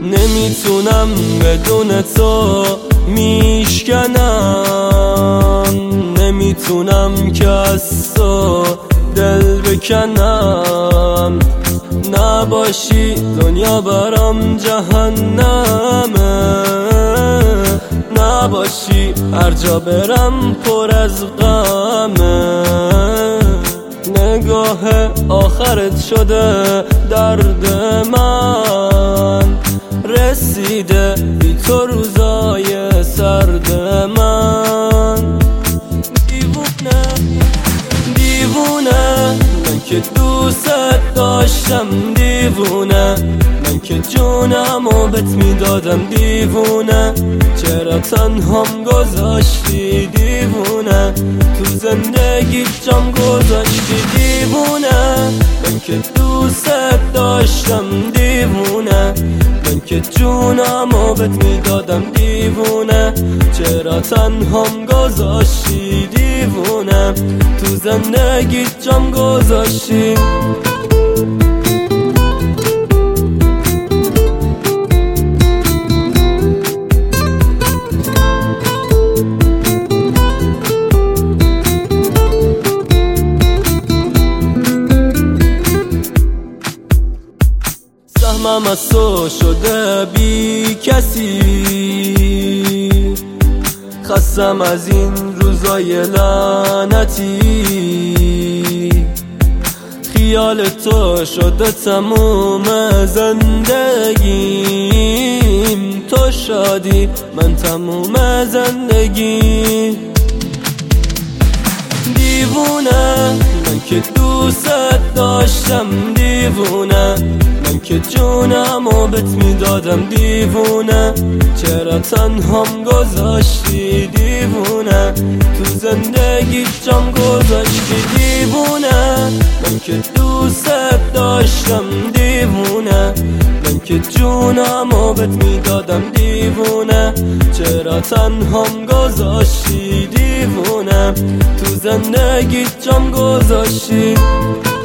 نمیتونم بدون تو میشکنم، نمیتونم که از تو دل بکنم. نباشی دنیا برام جهنمه، نباشی هر جا برم پر از غمه. نگاه آخرت شده درد من، رسیده بی تو روزای سرد من. دیوونه دیوونه من که دوست داشتم، دیوونه من که جونمو بهت میدادم. دیوونه چرا تنهام گذاشتی؟ دیوونه تو زندگی جام گذاشتی. دیوونه من که دوست داشتم، دیوونه من که جونمو بهت میدادم. دیوونه چرا تنهام گذاشتی؟ دیوونه تو زندگی جام گذاشتی. سهمم از تو شده بی کسی، خستم از این روزای لعنتی. خیال تو شده تموم زندگیم، تو شادی من تموم زندگی. دیوونه من که دوست داشتم، دیوونه من که جونمو بهت میدادم. دیوونه چرا تنهام گذاشتی؟ دیوونه تو زندگی جام گذاشتی. دیوونه من که دوست داشتم، دیوونه من که جونمو بهت میدادم. دیوونه چرا تنهام گذاشتی؟ دیوونه تو زندگی جام گذاشتی.